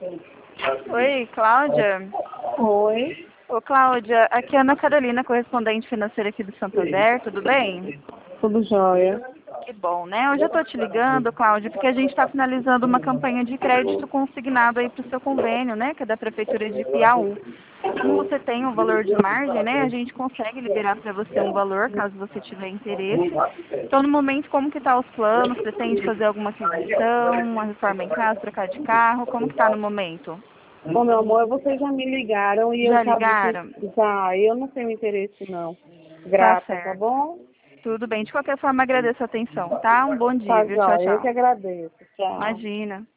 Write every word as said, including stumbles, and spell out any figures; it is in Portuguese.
Oi, Cláudia. Oi, Ô, Cláudia, aqui é a Ana Carolina, correspondente financeira aqui do Santander, tudo bem? tudo jóia. Que bom, né? Hoje eu tô te ligando, Cláudia, porque a gente está finalizando uma campanha de crédito consignado aí para o seu convênio, né? Que é da Prefeitura de Piauí. Como você tem um valor de margem, né? A gente consegue liberar para você um valor, caso você tiver interesse. Então, no momento, como que tá os planos? Pretende fazer alguma aquisição, uma reforma em casa, trocar de carro? Como que tá no momento? Bom, meu amor, vocês já me ligaram e eu Já já vi que ligaram? já, eu não tenho interesse não. Tá Grata, tá certo. bom? Tudo bem. De qualquer forma, agradeço a atenção, tá? Um bom dia, Tá viu? Tchau, jóia, eu que tchau. agradeço. Tchau. Imagina.